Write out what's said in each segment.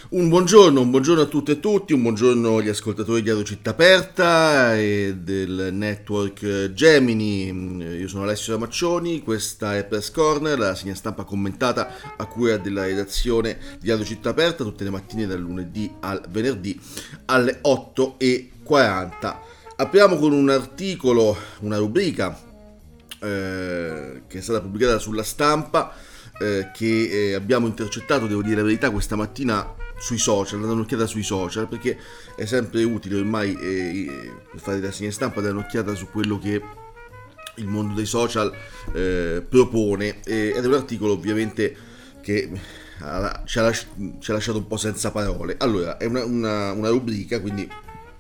Un buongiorno a tutte e tutti, un buongiorno agli ascoltatori di Radio Città Aperta e del network Gemini. Io sono Alessio Ramaccioni, questa è Press Corner, la segna stampa commentata a cura della redazione di Radio Città Aperta, tutte le mattine dal lunedì al venerdì alle 8:40. Apriamo con un articolo, una rubrica che è stata pubblicata sulla Stampa, che abbiamo intercettato, devo dire la verità, questa mattina sui social, dare un'occhiata sui social, perché è sempre utile ormai per fare la segna stampa, dare un'occhiata su quello che il mondo dei social propone, ed è un articolo ovviamente che ci ha lasciato un po' senza parole. Allora, è una rubrica, quindi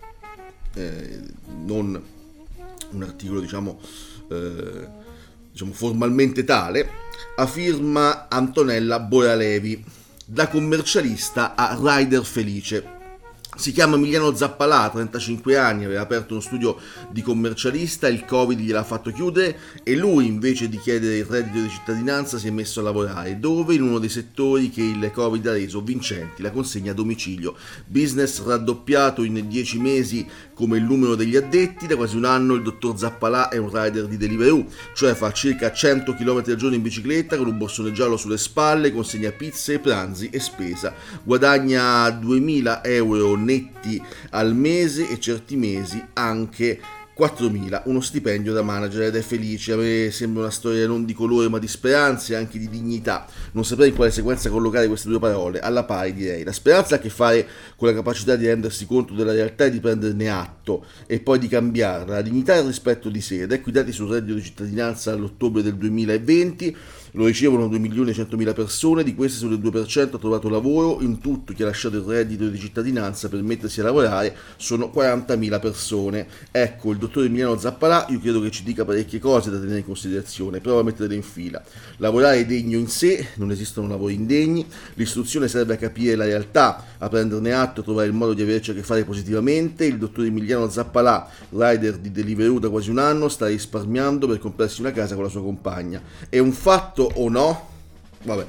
non un articolo diciamo formalmente tale, a firma Antonella Boralevi, da commercialista a rider felice. Si chiama Emiliano Zappalà, 35 anni, aveva aperto uno studio di commercialista, il Covid gliel'ha fatto chiudere e lui, invece di chiedere il reddito di cittadinanza, si è messo a lavorare. Dove? In uno dei settori che il Covid ha reso vincenti, la consegna a domicilio. Business raddoppiato in 10 mesi come il numero degli addetti. Da quasi un anno il dottor Zappalà è un rider di Deliveroo, cioè fa circa 100 km al giorno in bicicletta con un borsone giallo sulle spalle, consegna pizze, pranzi e spesa. Guadagna 2000 euro netti al mese e certi mesi anche 4.000, uno stipendio da manager, ed è felice. A me sembra una storia non di colore ma di speranza e anche di dignità. Non saprei in quale sequenza collocare queste due parole, alla pari direi. La speranza ha a che fare con la capacità di rendersi conto della realtà e di prenderne atto e poi di cambiarla. La dignità e il rispetto di sé. Ed ecco i dati sul reddito di cittadinanza all'ottobre del 2020. Lo ricevono 2.100.000 persone, di queste solo il 2% ha trovato lavoro. In tutto chi ha lasciato il reddito di cittadinanza per mettersi a lavorare sono 40.000 persone. Ecco, il dottor Emiliano Zappalà io credo che ci dica parecchie cose da tenere in considerazione, prova a metterle in fila. Lavorare è degno in sé, non esistono lavori indegni, l'istruzione serve a capire la realtà, a prenderne atto e trovare il modo di averci a che fare positivamente. Il dottor Emiliano Zappalà, rider di Deliveroo da quasi un anno, sta risparmiando per comprarsi una casa con la sua compagna. È un fatto o no? Vabbè.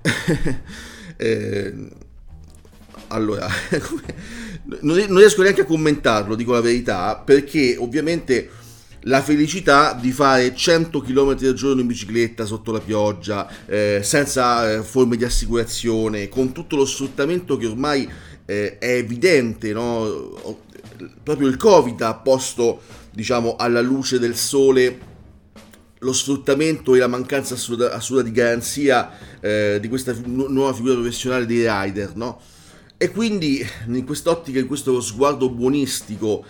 Allora, non riesco neanche a commentarlo, dico la verità, perché ovviamente la felicità di fare 100 km al giorno in bicicletta sotto la pioggia, senza forme di assicurazione, con tutto lo sfruttamento che ormai è evidente, no? Proprio il Covid ha posto, diciamo, alla luce del sole lo sfruttamento e la mancanza assoluta di garanzia di questa nuova figura professionale dei rider, no? E quindi in quest'ottica, in questo sguardo buonistico,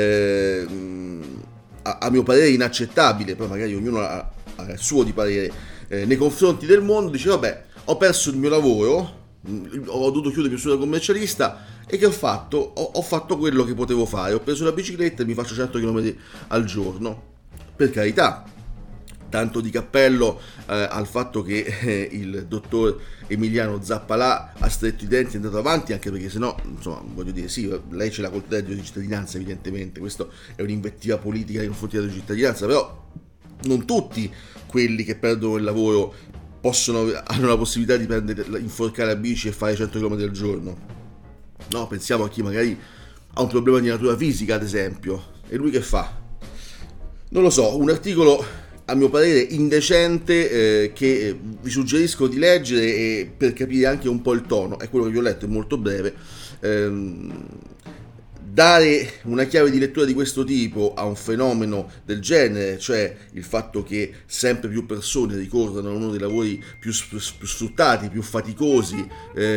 a mio parere inaccettabile, poi magari ognuno ha il suo di parere, nei confronti del mondo, dice vabbè, ho perso il mio lavoro, ho dovuto chiudere più da commercialista, e che ho fatto? Ho fatto quello che potevo fare, ho preso la bicicletta e mi faccio 100 km al giorno. Per carità, tanto di cappello al fatto che il dottor Emiliano Zappalà ha stretto i denti e è andato avanti, anche perché sennò, insomma, voglio dire, sì, lei ce l'ha col reddito di cittadinanza, evidentemente, questo è un'invettiva politica nei confronti della cittadinanza, però non tutti quelli che perdono il lavoro hanno la possibilità di inforcare la bici e fare 100 km al giorno. No, pensiamo a chi magari ha un problema di natura fisica, ad esempio, e lui che fa? Non lo so, un articolo a mio parere indecente, che vi suggerisco di leggere e per capire anche un po' il tono, è quello che vi ho letto, è molto breve. Dare una chiave di lettura di questo tipo a un fenomeno del genere, cioè il fatto che sempre più persone ricorrono a uno dei lavori più sfruttati, più faticosi,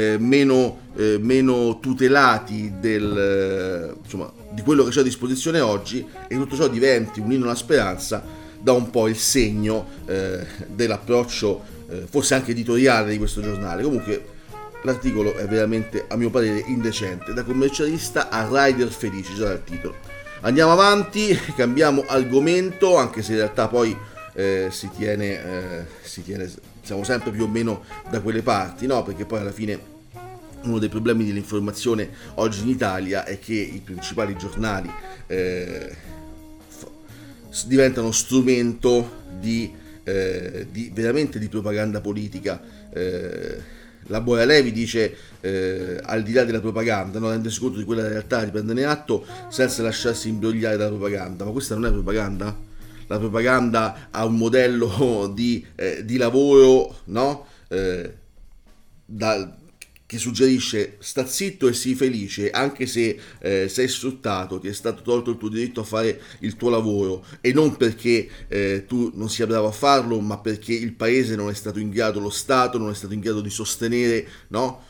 meno tutelati di quello che c'è a disposizione oggi, e tutto ciò diventi un inno alla speranza, dà un po' il segno dell'approccio forse anche editoriale di questo giornale. Comunque l'articolo è veramente, a mio parere, indecente, da commercialista a rider felice, già dal titolo. Andiamo avanti, cambiamo argomento, anche se in realtà poi si tiene, siamo sempre più o meno da quelle parti, no? Perché poi alla fine uno dei problemi dell'informazione oggi in Italia è che i principali giornali diventano strumento di veramente di propaganda politica, la Boia Levi dice, al di là della propaganda, no? Rendersi conto di quella realtà, di prenderne atto senza lasciarsi imbrogliare dalla propaganda. Ma questa non è propaganda? La propaganda ha un modello di lavoro, no? Che suggerisce sta zitto e sii felice, anche se sei sfruttato, ti è stato tolto il tuo diritto a fare il tuo lavoro, e non perché tu non sia bravo a farlo, ma perché il paese non è stato in grado, lo Stato non è stato in grado di sostenere, no?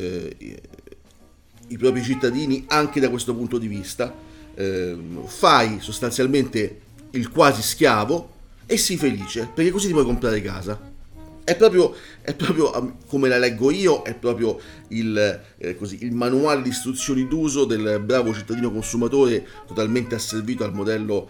I propri cittadini anche da questo punto di vista. Fai sostanzialmente il quasi schiavo e sii felice, perché così ti puoi comprare casa. È proprio come la leggo io, è proprio il manuale di istruzioni d'uso del bravo cittadino consumatore totalmente asservito al modello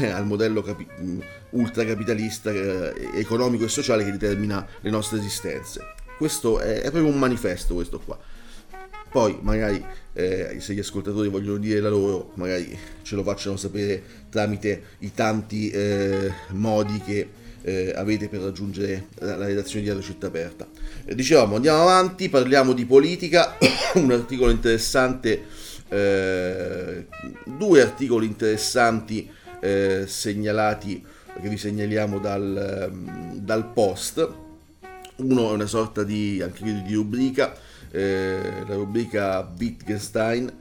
ultracapitalista, economico e sociale che determina le nostre esistenze. Questo è proprio un manifesto, questo qua. Poi magari se gli ascoltatori vogliono dire la loro, magari ce lo facciano sapere tramite i tanti modi che avete per raggiungere la redazione di Radio Città Aperta. Dicevamo, andiamo avanti, parliamo di politica. Un articolo interessante, due articoli interessanti segnalati, che vi segnaliamo dal Post. Uno è una sorta di rubrica, la rubrica Wittgenstein,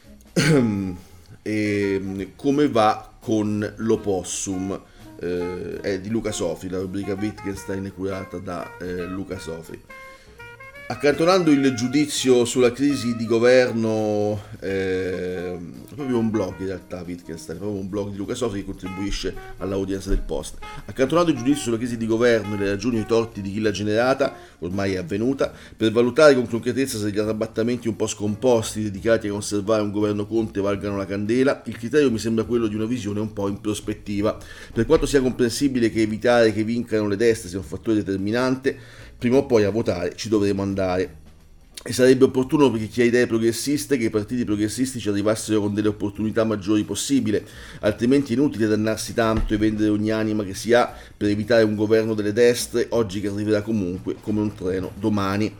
e come va con l'opossum. È di Luca Sofri, la rubrica Wittgenstein è curata da Luca Sofri. Accantonando il giudizio sulla crisi di governo, è proprio un blog in realtà Wittgenstein, è proprio un blog di Luca Sofri che contribuisce all'audience del Post. Accantonando il giudizio sulla crisi di governo e le ragioni e i torti di chi l'ha generata, ormai è avvenuta, per valutare con concretezza se gli arrabattamenti un po' scomposti dedicati a conservare un governo Conte valgano la candela, il criterio mi sembra quello di una visione un po' in prospettiva. Per quanto sia comprensibile che evitare che vincano le destre sia un fattore determinante, prima o poi a votare ci dovremo andare. E sarebbe opportuno per chi ha idee progressiste che i partiti progressisti ci arrivassero con delle opportunità maggiori possibile, altrimenti è inutile dannarsi tanto e vendere ogni anima che si ha per evitare un governo delle destre, oggi che arriverà comunque come un treno domani.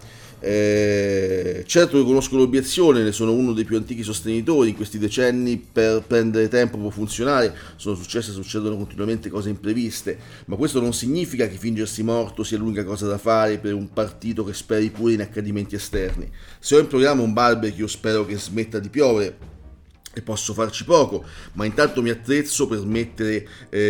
Certo riconosco l'obiezione, ne sono uno dei più antichi sostenitori. In questi decenni per prendere tempo può funzionare, succedono continuamente cose impreviste, ma questo non significa che fingersi morto sia l'unica cosa da fare per un partito che speri pure in accadimenti esterni. Se ho in programma un barbecue spero che smetta di piovere e posso farci poco, ma intanto mi attrezzo per mettere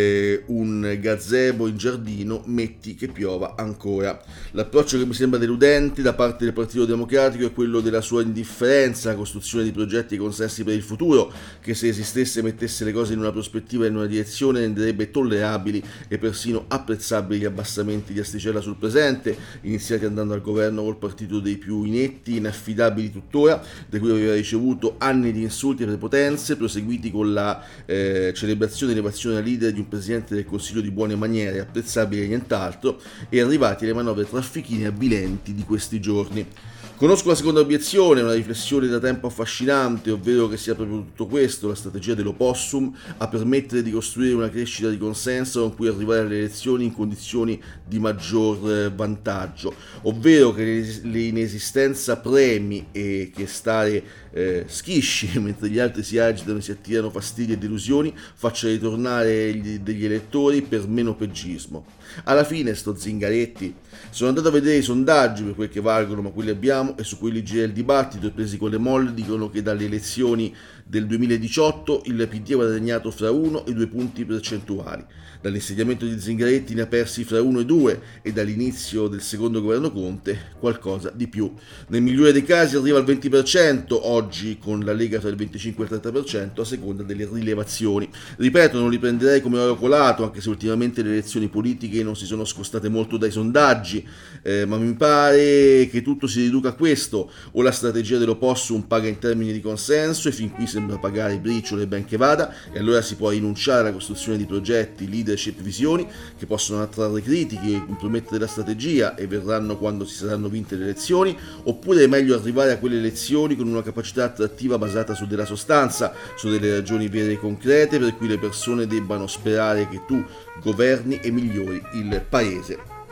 un gazebo in giardino, metti che piova ancora. L'approccio che mi sembra deludente da parte del Partito Democratico è quello della sua indifferenza alla costruzione di progetti e consensi per il futuro, che se esistesse mettesse le cose in una prospettiva e in una direzione renderebbe tollerabili e persino apprezzabili gli abbassamenti di asticella sul presente, iniziati andando al governo col partito dei più inetti, inaffidabili tuttora, da cui aveva ricevuto anni di insulti e prepotenze, proseguiti con la celebrazione e elevazione a leader di un presidente del Consiglio di buone maniere, apprezzabile e nient'altro, e arrivati alle manovre traffichine avvilenti di questi giorni. Conosco la seconda obiezione, una riflessione da tempo affascinante, ovvero che sia proprio tutto questo, la strategia dell'opossum, a permettere di costruire una crescita di consenso con cui arrivare alle elezioni in condizioni di maggior vantaggio, ovvero che l'inesistenza premi e che stare schisci mentre gli altri si agitano e si attirano fastidi e delusioni faccia ritornare degli elettori per meno peggismo. Alla fine sto Zingaretti. Sono andato a vedere i sondaggi per quel che valgono, ma quelli abbiamo, e su quelli gira il dibattito, e presi con le molle dicono che dalle elezioni del 2018 il PD ha guadagnato fra 1 e 2 punti percentuali. Dall'insediamento di Zingaretti ne ha persi fra 1 e 2, e dall'inizio del secondo governo Conte qualcosa di più. Nel migliore dei casi arriva al 20%, oggi con la Lega fra il 25 e il 30% a seconda delle rilevazioni. Ripeto, non li prenderei come oro colato, anche se ultimamente le elezioni politiche non si sono scostate molto dai sondaggi, ma mi pare che tutto si riduca a questo: o la strategia dell'opossum paga in termini di consenso, e fin qui sembra pagare briciole ben che vada, e allora si può rinunciare alla costruzione di progetti, leadership, visioni che possono attrarre critiche e compromettere la strategia, e verranno quando si saranno vinte le elezioni, oppure è meglio arrivare a quelle elezioni con una capacità attrattiva basata su della sostanza, su delle ragioni vere e concrete per cui le persone debbano sperare che tu governi e migliori il paese.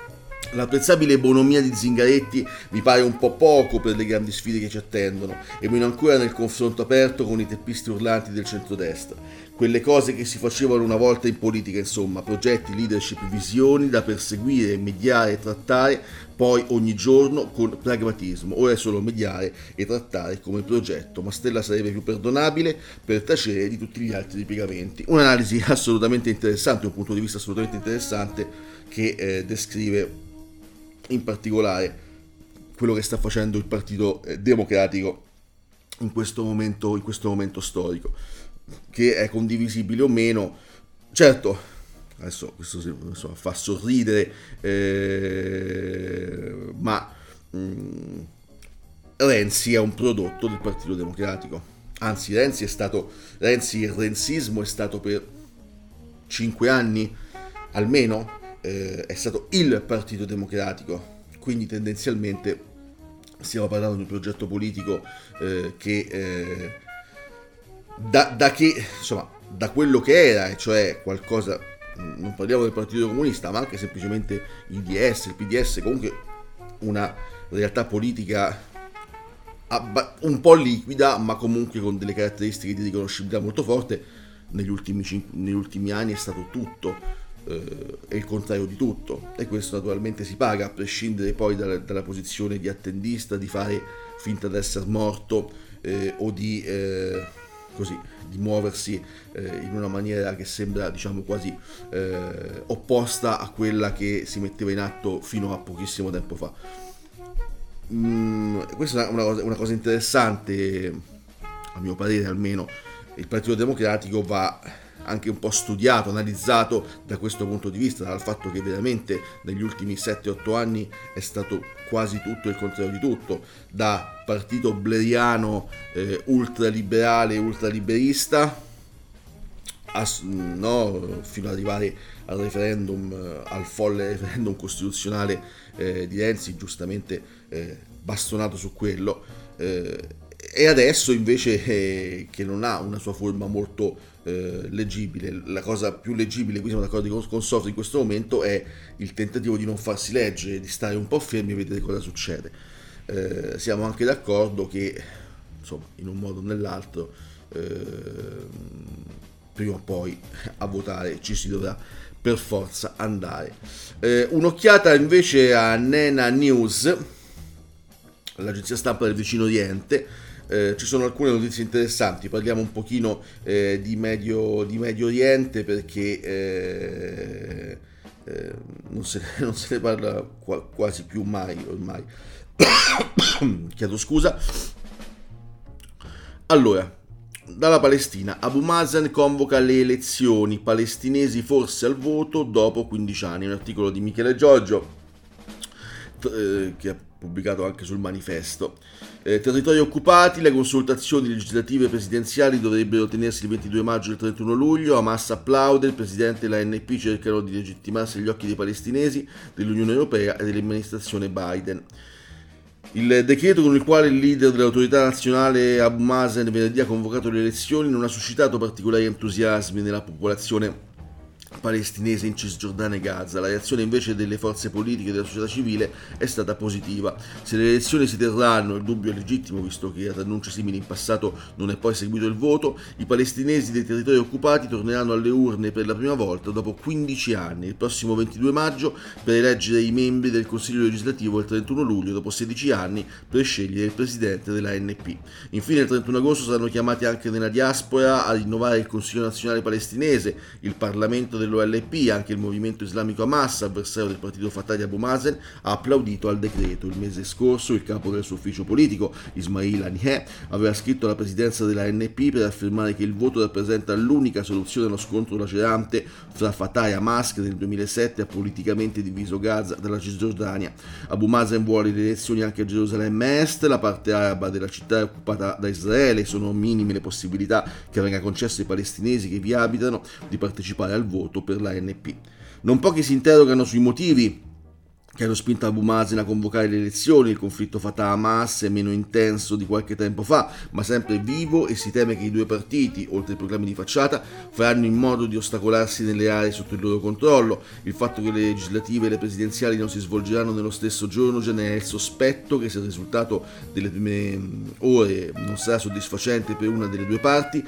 L'apprezzabile bonomia di Zingaretti mi pare un po' poco per le grandi sfide che ci attendono, e meno ancora nel confronto aperto con i teppisti urlanti del centrodestra. Quelle cose che si facevano una volta in politica, insomma, progetti, leadership, visioni da perseguire, mediare e trattare, poi ogni giorno con pragmatismo. Ora è solo mediare e trattare come progetto. Mastella sarebbe più perdonabile per tacere di tutti gli altri ripiegamenti. Un'analisi assolutamente interessante, un punto di vista assolutamente interessante che descrive in particolare quello che sta facendo il Partito Democratico in questo momento storico, che è condivisibile o meno. Certo, adesso questo insomma, fa sorridere, ma Renzi è un prodotto del Partito Democratico. Anzi, il renzismo è stato per 5 anni almeno, è stato il Partito Democratico, quindi tendenzialmente stiamo parlando di un progetto politico che da quello che era, cioè qualcosa, non parliamo del Partito Comunista, ma anche semplicemente il DS, il PDS, comunque una realtà politica un po' liquida, ma comunque con delle caratteristiche di riconoscibilità molto forte. Negli ultimi anni è stato tutto e il contrario di tutto, e questo naturalmente si paga, a prescindere poi dalla posizione di attendista, di fare finta di essere morto o di muoversi in una maniera che sembra, diciamo, quasi opposta a quella che si metteva in atto fino a pochissimo tempo fa. Questa è una cosa interessante, a mio parere almeno. Il Partito Democratico va anche un po' studiato, analizzato da questo punto di vista, dal fatto che veramente negli ultimi 7-8 anni è stato quasi tutto il contrario di tutto, da partito bleriano ultraliberale, ultraliberista, fino ad arrivare al referendum, al folle referendum costituzionale di Renzi, giustamente bastonato su quello, e adesso invece che non ha una sua forma molto leggibile. La cosa più leggibile, qui siamo d'accordo con Sofri in questo momento, è il tentativo di non farsi leggere, di stare un po' fermi e vedere cosa succede. Siamo anche d'accordo che, insomma, in un modo o nell'altro, prima o poi a votare ci si dovrà per forza andare. Un'occhiata invece a Nena News, l'agenzia stampa del vicino Oriente. Ci sono alcune notizie interessanti. Parliamo un pochino di Medio Oriente, perché non se ne parla quasi più mai ormai. Chiedo scusa. Allora, dalla Palestina: Abu Mazen convoca le elezioni, palestinesi forse al voto dopo 15 anni. Un articolo di Michele Giorgio che ha pubblicato anche sul Manifesto. Territori occupati, le consultazioni legislative presidenziali dovrebbero tenersi il 22 maggio e il 31 luglio. Hamas applaude, il presidente e l'ANP cercano di legittimarsi agli occhi dei palestinesi, dell'Unione Europea e dell'amministrazione Biden. Il decreto con il quale il leader dell'autorità nazionale Abu Mazen venerdì ha convocato le elezioni non ha suscitato particolari entusiasmi nella popolazione palestinese in Cisgiordania e Gaza. La reazione invece delle forze politiche e della società civile è stata positiva. Se le elezioni si terranno, il dubbio è legittimo visto che ad annunci simili in passato non è poi seguito il voto, i palestinesi dei territori occupati torneranno alle urne per la prima volta dopo 15 anni, il prossimo 22 maggio per eleggere i membri del Consiglio legislativo e il 31 luglio dopo 16 anni per scegliere il presidente dell'ANP. Infine il 31 agosto saranno chiamati anche nella diaspora a rinnovare il Consiglio nazionale palestinese, il Parlamento dell'OLP. Anche il movimento islamico Hamas, avversario del partito Fatah di Abu Mazen, ha applaudito al decreto. Il mese scorso il capo del suo ufficio politico, Ismail Haniyeh, aveva scritto alla presidenza dell'ANP per affermare che il voto rappresenta l'unica soluzione allo scontro lacerante fra Fatah e Hamas, che nel 2007 ha politicamente diviso Gaza dalla Cisgiordania. Abu Mazen vuole le elezioni anche a Gerusalemme Est, la parte araba della città è occupata da Israele, sono minime le possibilità che venga concesso ai palestinesi che vi abitano di partecipare al voto per l'ANP. Non pochi si interrogano sui motivi che hanno spinto Abu Mazen a convocare le elezioni. Il conflitto Fatah-Hamas è meno intenso di qualche tempo fa, ma sempre vivo, e si teme che i due partiti, oltre ai proclami di facciata, faranno in modo di ostacolarsi nelle aree sotto il loro controllo. Il fatto che le legislative e le presidenziali non si svolgeranno nello stesso giorno genera il sospetto che se il risultato delle prime ore non sarà soddisfacente per una delle due parti,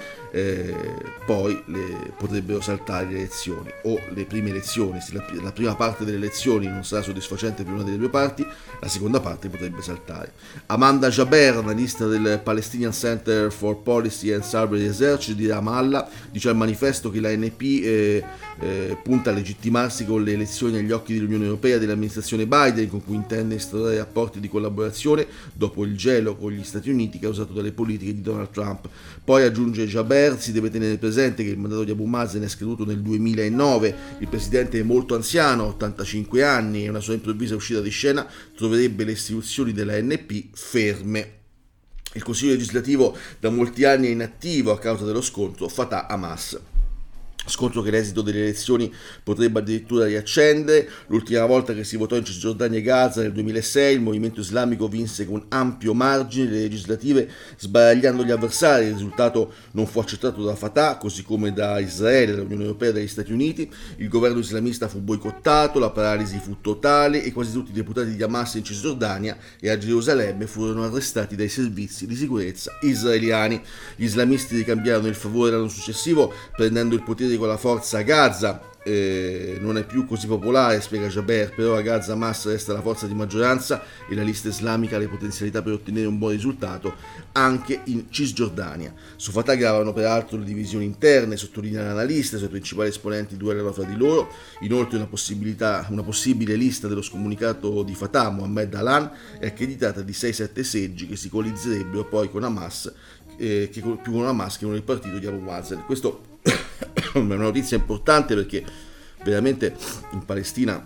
poi potrebbero saltare le elezioni, o le prime elezioni. Se la prima parte delle elezioni non sarà soddisfacente per una delle due parti, la seconda parte potrebbe saltare. Amanda Jaber, analista del Palestinian Center for Policy and Cyber Research di Ramallah, dice al manifesto che l'ANP punta a legittimarsi con le elezioni agli occhi dell'Unione Europea e dell'amministrazione Biden, con cui intende instaurare rapporti di collaborazione dopo il gelo con gli Stati Uniti causato dalle politiche di Donald Trump. Poi, aggiunge Jaber, si deve tenere presente che il mandato di Abu Mazen è scaduto nel 2009, il presidente è molto anziano, 85 anni, e una sua improvvisa uscita di scena troverebbe le istituzioni dell'ANP ferme. Il Consiglio legislativo da molti anni è inattivo a causa dello scontro Fatah-Hamas. Scontro che l'esito delle elezioni potrebbe addirittura riaccendere. L'ultima volta che si votò in Cisgiordania e Gaza, nel 2006, il movimento islamico vinse con ampio margine le legislative, sbaragliando gli avversari. Il risultato non fu accettato da Fatah, così come da Israele, dall'Unione Europea e dagli Stati Uniti. Il governo islamista fu boicottato, la paralisi fu totale e quasi tutti i deputati di Hamas in Cisgiordania e a Gerusalemme furono arrestati dai servizi di sicurezza israeliani. Gli islamisti ricambiarono il favore l'anno successivo, prendendo il potere con la forza a Gaza. Non è più così popolare, spiega Jaber, però a Gaza Hamas resta la forza di maggioranza e la lista islamica ha le potenzialità per ottenere un buon risultato anche in Cisgiordania. Su Fatah gravano peraltro le divisioni interne, sottolinea l'analista, i suoi principali esponenti duellano fra di loro. Inoltre una possibile lista dello scomunicato di Fatah, Mohammed Alan, è accreditata di 6-7 seggi che si coalizzerebbero poi con Hamas, più con Hamas che con il partito di Abu Mazen. Questo è una notizia importante perché veramente in Palestina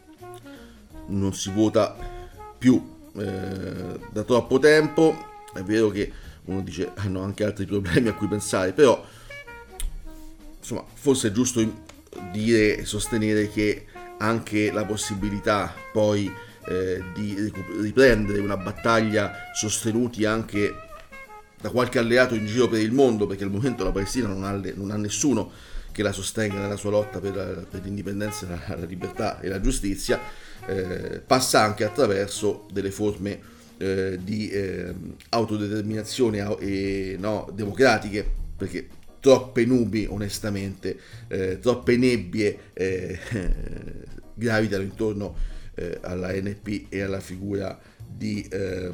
non si vota più da troppo tempo. È vero che uno dice hanno anche altri problemi a cui pensare, però insomma forse è giusto dire e sostenere che anche la possibilità poi di riprendere una battaglia sostenuti anche da qualche alleato in giro per il mondo, perché al momento la Palestina non ha nessuno che la sostenga nella sua lotta per l'indipendenza, la libertà e la giustizia, passa anche attraverso delle forme di autodeterminazione democratiche, perché troppe nubi, onestamente, troppe nebbie gravitano intorno alla NP e alla figura di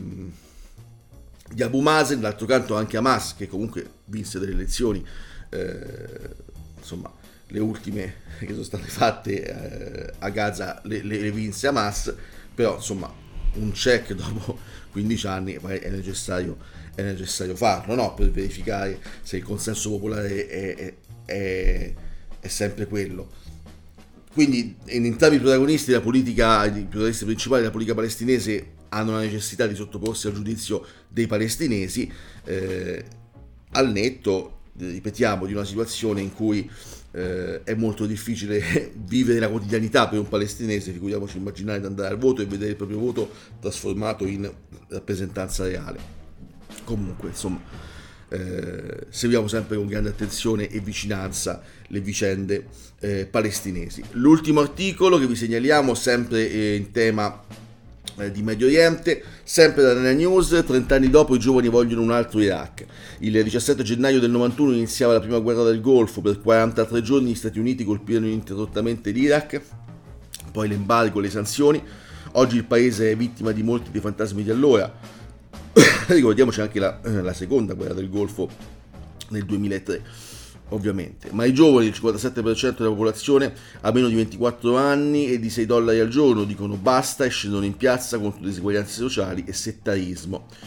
Abu Mazen. D'altro canto anche Hamas, che comunque vinse delle elezioni, insomma le ultime che sono state fatte a Gaza le vinse Hamas, però insomma un check dopo 15 anni è necessario farlo, no? Per verificare se il consenso popolare è sempre quello. Quindi entrambi i protagonisti della politica, i protagonisti principali della politica palestinese, hanno la necessità di sottoporsi al giudizio dei palestinesi, al netto, ripetiamo, di una situazione in cui è molto difficile vivere la quotidianità per un palestinese, figuriamoci immaginare di andare al voto e vedere il proprio voto trasformato in rappresentanza reale. Comunque, insomma, seguiamo sempre con grande attenzione e vicinanza le vicende palestinesi. L'ultimo articolo che vi segnaliamo, sempre in tema di Medio Oriente, sempre da Nena News: 30 anni dopo i giovani vogliono un altro Iraq. Il 17 gennaio del 91 iniziava la prima guerra del Golfo. Per 43 giorni gli Stati Uniti colpirono ininterrottamente l'Iraq, poi l'embargo, le sanzioni. Oggi il paese è vittima di molti dei fantasmi di allora. Ricordiamoci anche la seconda guerra del Golfo nel 2003, ovviamente. Ma i giovani, il 57% della popolazione, ha meno di 24 anni e di $6 al giorno, dicono basta e scendono in piazza contro diseguaglianze sociali e settarismo.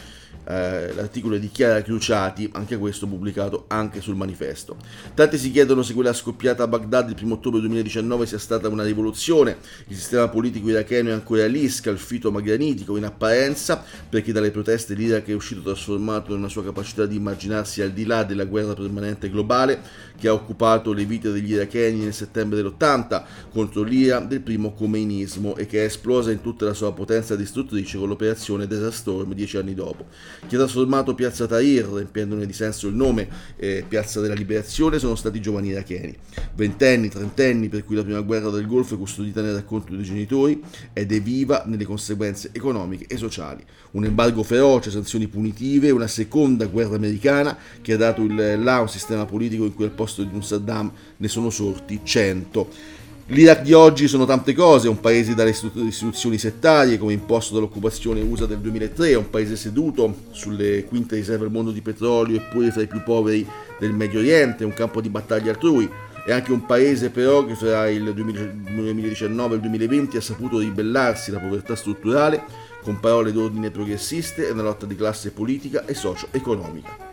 l'articolo di Chiara Cruciati, anche questo pubblicato anche sul Manifesto. Tanti si chiedono se quella scoppiata a Baghdad il 1 ottobre 2019 sia stata una rivoluzione. Il sistema politico iracheno è ancora lì, scalfito ma granitico in apparenza, perché dalle proteste l'Iraq è uscito trasformato in una sua capacità di immaginarsi al di là della guerra permanente globale che ha occupato le vite degli iracheni nel settembre dell'80 contro l'ira del primo khomeinismo e che è esplosa in tutta la sua potenza distruttrice con l'operazione Desert Storm 10 anni dopo. Chi ha trasformato Piazza Tahrir, riempiendone di senso il nome, Piazza della Liberazione, sono stati giovani iracheni, ventenni, trentenni, per cui la prima guerra del Golfo è custodita nel racconto dei genitori ed è viva nelle conseguenze economiche e sociali. Un embargo feroce, sanzioni punitive, una seconda guerra americana che ha dato il là a un sistema politico in cui al posto di un Saddam ne sono sorti 100. L'Iraq di oggi sono tante cose, è un paese dalle istituzioni settarie come imposto dall'occupazione USA del 2003, è un paese seduto sulle quinte riserve al mondo di petrolio eppure fra i più poveri del Medio Oriente, un campo di battaglia altrui. È anche un paese però che fra il 2019 e il 2020 ha saputo ribellarsi alla povertà strutturale con parole d'ordine progressiste e una lotta di classe politica e socio-economica.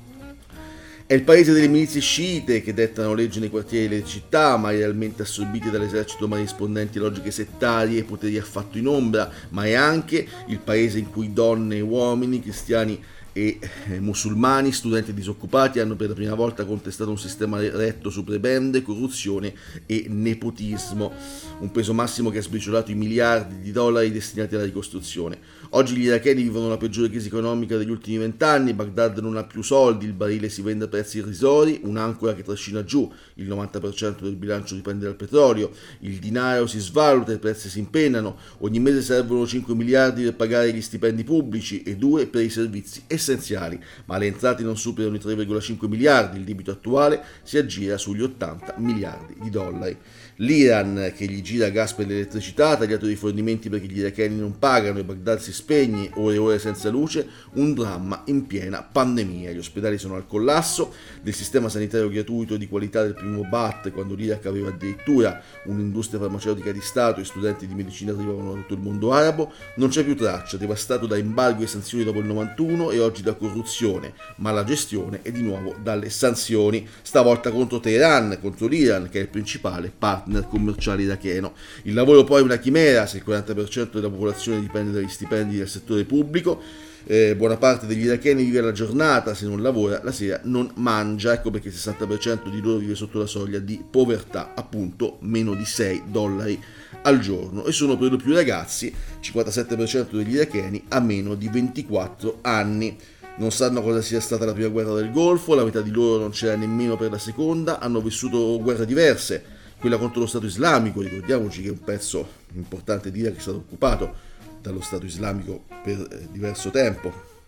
È il paese delle milizie sciite che dettano legge nei quartieri delle città, ma realmente assorbiti dall'esercito ma rispondenti a logiche settarie e poteri affatto in ombra, ma è anche il paese in cui donne e uomini, cristiani e musulmani, studenti e disoccupati hanno per la prima volta contestato un sistema retto su prebende, corruzione e nepotismo, un peso massimo che ha sbriciolato i miliardi di dollari destinati alla ricostruzione. Oggi gli iracheni vivono la peggiore crisi economica degli ultimi 20 anni, Baghdad non ha più soldi, il barile si vende a prezzi irrisori, un'ancora che trascina giù, il 90% del bilancio dipende dal petrolio, il denaro si svaluta, i prezzi si impennano, ogni mese servono 5 miliardi per pagare gli stipendi pubblici e 2 per i servizi essenziali, ma le entrate non superano i 3,5 miliardi, il debito attuale si aggira sugli 80 miliardi di dollari. L'Iran che gli gira gas per l'elettricità, ha tagliato i rifornimenti perché gli iracheni non pagano e Baghdad si spegne, ore e ore senza luce, un dramma in piena pandemia. Gli ospedali sono al collasso, del sistema sanitario gratuito di qualità del primo BAT, quando l'Iraq aveva addirittura un'industria farmaceutica di Stato e studenti di medicina arrivavano da tutto il mondo arabo, non c'è più traccia, devastato da embargo e sanzioni dopo il 91 e oggi da corruzione, mala gestione e di nuovo dalle sanzioni, stavolta contro Teheran, contro l'Iran che è il principale partner commerciale iracheno. Il lavoro poi è una chimera, se il 40% della popolazione dipende dagli stipendi del settore pubblico, buona parte degli iracheni vive la giornata, se non lavora la sera non mangia, ecco perché il 60% di loro vive sotto la soglia di povertà, appunto meno di $6 al giorno, e sono per lo più ragazzi, 57% degli iracheni ha meno di 24 anni. Non sanno cosa sia stata la prima guerra del Golfo, la metà di loro non c'era nemmeno per la seconda, hanno vissuto guerre diverse, quella contro lo Stato islamico, ricordiamoci che un pezzo importante di Iraq è stato occupato dallo Stato islamico per diverso tempo,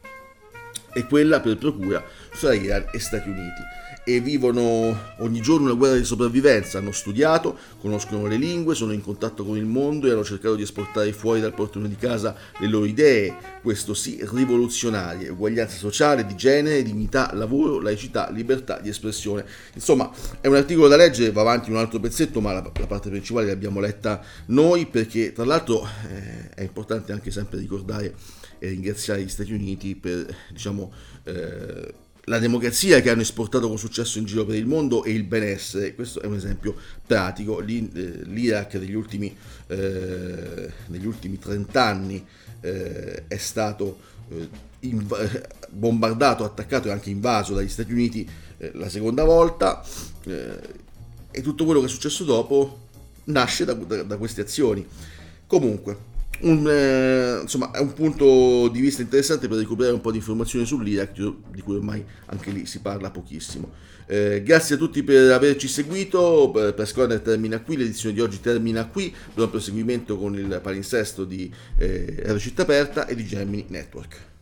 e quella per procura fra Iran e Stati Uniti. E vivono ogni giorno una guerra di sopravvivenza, hanno studiato, conoscono le lingue, sono in contatto con il mondo e hanno cercato di esportare fuori dal portone di casa le loro idee, questo sì, rivoluzionarie, uguaglianza sociale, di genere, dignità, lavoro, laicità, libertà di espressione. Insomma, è un articolo da leggere, va avanti un altro pezzetto, ma la parte principale l'abbiamo letta noi, perché tra l'altro è importante anche sempre ricordare e ringraziare gli Stati Uniti per, la democrazia che hanno esportato con successo in giro per il mondo e il benessere. Questo è un esempio pratico. L'Iraq negli ultimi 30 anni è stato bombardato, attaccato e anche invaso dagli Stati Uniti la seconda volta, e tutto quello che è successo dopo nasce da queste azioni. Comunque, insomma, è un punto di vista interessante per recuperare un po' di informazioni sull'Iraq, di cui ormai anche lì si parla pochissimo. Grazie a tutti per averci seguito. Press Corner termina qui, l'edizione di oggi termina qui. Buon proseguimento con il palinsesto di Radio Città Aperta e di Gemini Network.